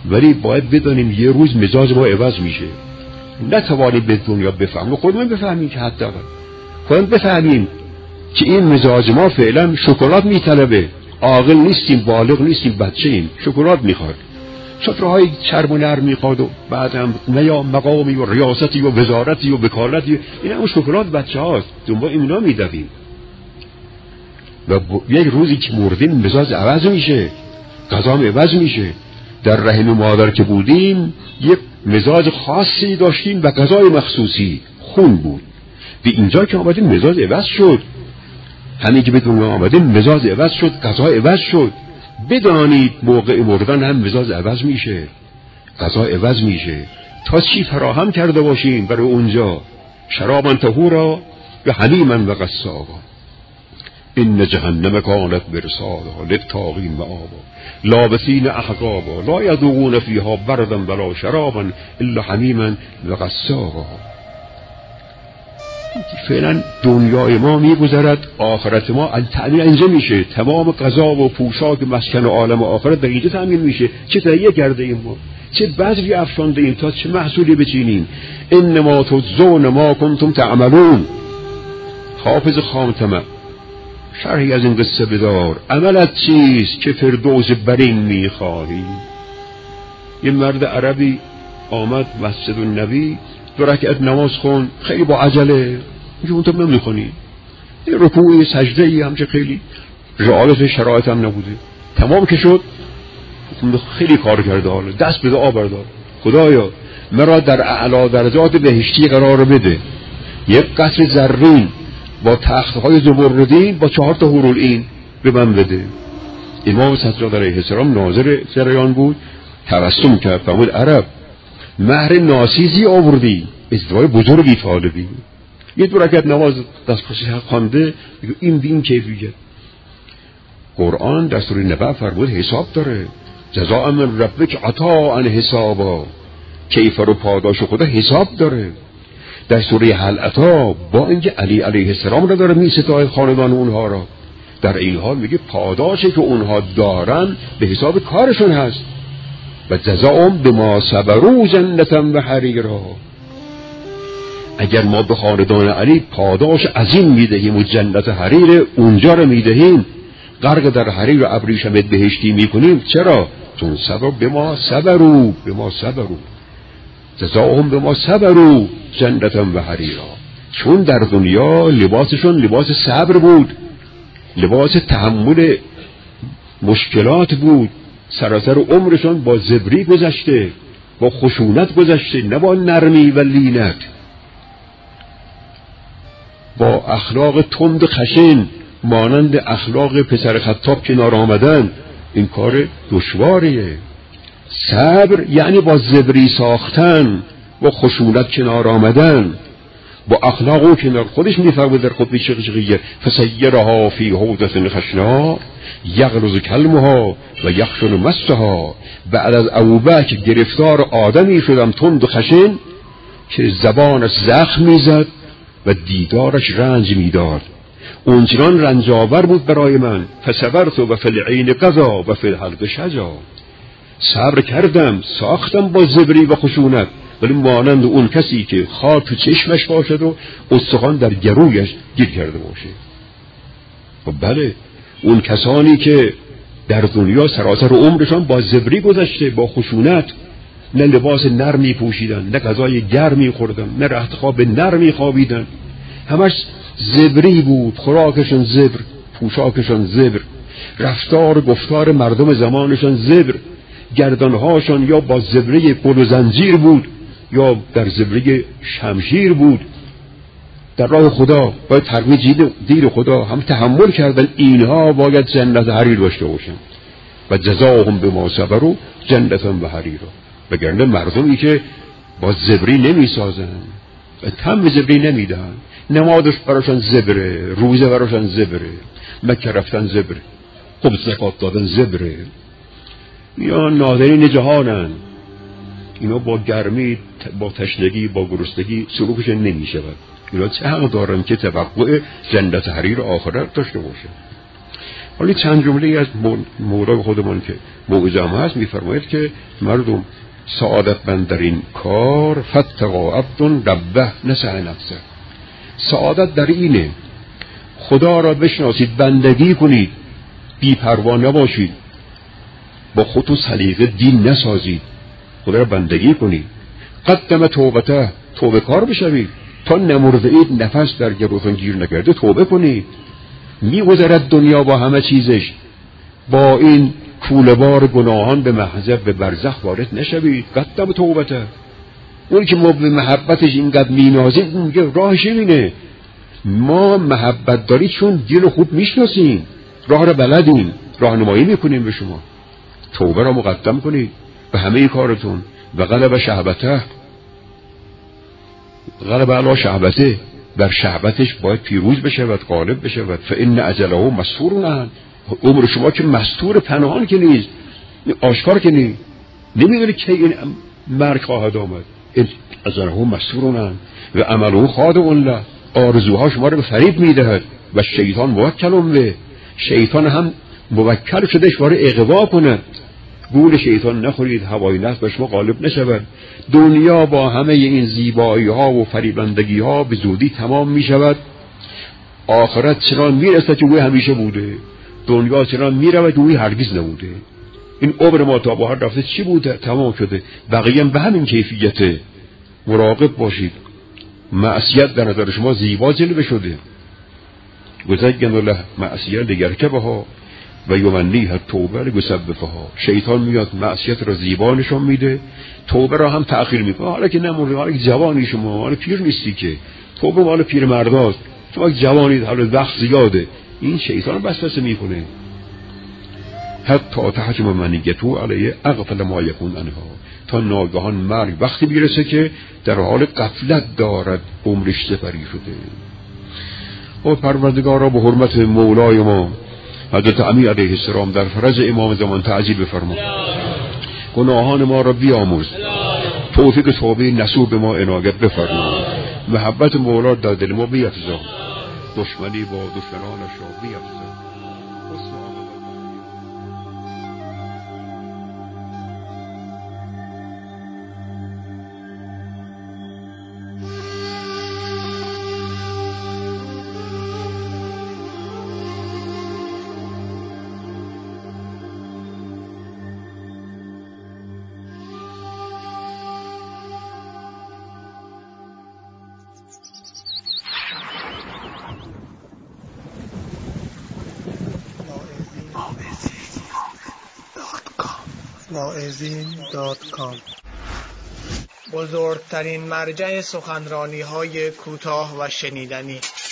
ولی باید بدانیم یه روز مزاج ما عوض میشه. نتوانیم به دنیا بفهمیم، خودمون بفهمیم که حتی خودمون بفهمیم که این مزاج ما فعلا شکلات میطلبه، عاقل نیستیم، بالغ نیستیم، بچه ایم، شکلات میخواد، سفره‌های چرب و نرم میخواد و بعد هم یا مقامی و ریاستی و وزارتی و وکالتی، این هم شکلات بچه هاست، دنبال اینا میدویم و یک روزی که مردیم مزاج عوض میشه، غذا عوض میشه. در رحم مادر که بودیم یک مزاج خاصی داشتیم و غذای مخصوصی خون بود. به اینجا که آمدیم مزاج عوض شد، همین که به دنیا آمدیم مزاج عوض شد، غذا عوض شد. بدانید موقع مردن هم مزاج عوض میشه، غذا عوض میشه. تا چی فراهم کرده باشیم برای اونجا؟ شرابا طهورا و حمیما و غساقا. ان جهنم کانت مرصادا للطاغین مآبا لابثین احقابا لا یذوقون فیها بردا ولا شرابا الا حمیما و غساقا. فعلا دنیای ما میگذرد، آخرت ما تأمین اینجا میشه. تمام غذا و پوشاک مسکن و عالم و آخرت در اینجا تأمین میشه. چه تهیه کرده ایم ما، چه بذری افشانده ایم تا چه محصولی بچینیم. انما تجزون ما کنتم تعملون. حافظ خامتمه شرحی از این قصه بدار. عملت چیست که فردوس برین میخواهی؟ یه مرد عربی آمد مسجد النبی، 2 رکعت نماز خون، خیلی با عجله. میگه اون تو نمیخونی؟ یه رکوعی سجده‌ای همچه خیلی رعایت شرایط هم نبوده. تمام که شد خیلی کار کرده، حالا دست به دعا بردار، خدایا مرا در اعلی درجات بهشتی قرار بده، یک قصر زرین با تخت‌های زمردین با 4 تا حورالعین به من بده. امام سجاد علیه السلام ناظر جریان بود، تبسم کرد، فرمود عرب مهر ناسیزی آوردی، ازدواج بزرگی طالبی. یه 2 رکعت نماز دستخوشی خوانده، این دین کیفیه. قرآن در سوره نبأ فرمود حساب داره، جزاء من ربک عطاء حسابا، کیف رو پاداش خدا حساب داره. در سوره هل اتی با اینکه علی علیه السلام را داره میستای خاندان اونها را، در این حال میگه پاداشی که اونها دارن به حساب کارشون هست. و جزاهم بما صبروا جنة و حریرا. اگر ما به خاندان علی پاداش عظیم میدهیم و جنت حریر اونجا رو میدهیم، غرق در حریر و ابریشم بهشتی میکنیم، چرا؟ چون صبر بما صبروا، بما صبروا جزاهم بما صبروا جنة و حریرا. چون در دنیا لباسشون لباس صبر بود، لباس تحمل مشکلات بود، سراسر عمرشون با زبری گذشته، با خشونت گذشته، نه با نرمی و لینت، با اخلاق تند خشن مانند اخلاق پسر خطاب کنار آمدن. این کار دشواریه. صبر یعنی با زبری ساختن، با خشونت کنار آمدن، با اخلاق کنار. خودش میفرمود در خطبه شقیقیه فسیرها فی حوضة خشنا یغرز کلمها و یخشن مسها. بعد از ابوبکر گرفتار آدمی شدم تند و خشن که زبانش زخم میزد و دیدارش رنج میداد. اونچنان رنجاور بود برای من. فصبرت و فی العین قضا و فی الحلق شجا. صبر کردم، ساختم با زبری و خشونت، ولی مانند اون کسی که خار تو چشمش باشد و استخوان در گرویش گیر کرده باشه. و بله، اون کسانی که در دنیا سراسر عمرشان با زبری گذشته، با خشونت، نه لباس نرمی پوشیدن، نه غذای گرمی خوردن، نه رخت خواب نرمی خوابیدن، همش زبری بود. خوراکشون زبر، پوشاکشون زبر، رفتار گفتار مردم زمانشون زبر، گردنهاشون یا با زبری قل و زنجیر بود یا در زبری شمشیر بود. در راه خدا باید ترویج دین خدا هم تحمل کردن. اینها باید جنت حریر داشته باشن. و جزاهم بما صبروا جنة و حریرا. وگرنه مردمی که با زبری نمی سازن، تم زبری نمیدن، نمازش براشون زبره، روزه براشون زبره، مکه رفتن زبره، خب زکات دادن زبره، یا ناظرین جهانن. اینا با گرمی، با تشنگی، با گرسنگی سلوکشون نمی شود. اینا چه حق دارن که توقع جنت حریر آخرت داشته باشه؟ حالا چند جمله از مولا خودمان که موعظه هم هست میفرماید که مردم سعادتمند در این کار فتقوا عبد ربه نسع نفسه. سعادت در اینه خدا را بشناسید، بندگی کنید، بی پروا نباشید، با خودتون سلیقه دین نسازید، خدا را بندگی کنید. قدم توبته، توبه کار بشوید، تا نمرده اید نفس در گروهتون گیر نکرده توبه کنید. میگذرد دنیا با همه چیزش، با این کوله‌بار گناهان به محضر به برزخ وارد نشوید. قدم توبته، اون که ما به محبتش اینقدر مینازیم اون میگه راهش اینه. ما محبت دارید چون دین رو خوب میشناسیم، راه رو بلدیم، راهنمایی میکنیم به شما. توبه را مقدم کنید به همه کارتون. و غلب شهبته، غلب علی شهبته، بر شهبتش باید پیروز بشود، غالب بشود. فان اجله مستور، عمر شما که مستور، پنهان که نیست، آشکار که نیست، نمیدونی که این مرگ خواهد آمد. اجله مستور و عمله خادع له، آرزوها شما رو به فریب میدهد. و شیطان موکل به، شیطان هم موکل شده شما رو اغوا کند. گول شیطان نخورید، هوای نفس بر شما غالب نشود. دنیا با همه این زیبایی ها و فریبندگی ها به زودی تمام می شود. آخرت چنان می رسد که اوی همیشه بوده، دنیا چنان می رود که اوی هرگز نبوده. این عمر ما تا بحر رفته چی بوده؟ تمام شده. بقیه به همین کیفیته. مراقب باشید. معصیت در نظر شما زیبا جلوه شده. گذگن له معصیت لگرکبها و یمنیها توبه لگسبفها. شیطان میاد معصیت را زیبا نشان میده، توبه را هم تأخیر میکنه. حالا که نمونده، حالا که جوانی شما، حالا پیر نیستی که، توبه مال پیر مرداست، شما جوانید، حالا وقت زیاده. این شیطان وسوسه میکنه. حتی تحجم منیتو علیه اغفل ما یکون عنها، تا ناگهان مرگ وقتی میرسه که در حال غفلت دارد، عمرش سپری شده. و پروردگارا به حرمت مولای ما حضرت امیر علیه السلام در فرج امام زمان تعجیل بفرما، گناهان ما را بیامرز، توفیق توبه نصوح به ما عنایت بفرما، محبت مولا در دل ما بیفزا، دشمنی با دشمنانش را بیفزا. واعظین.com بزرگترین مرجع سخنرانی های کوتاه و شنیدنی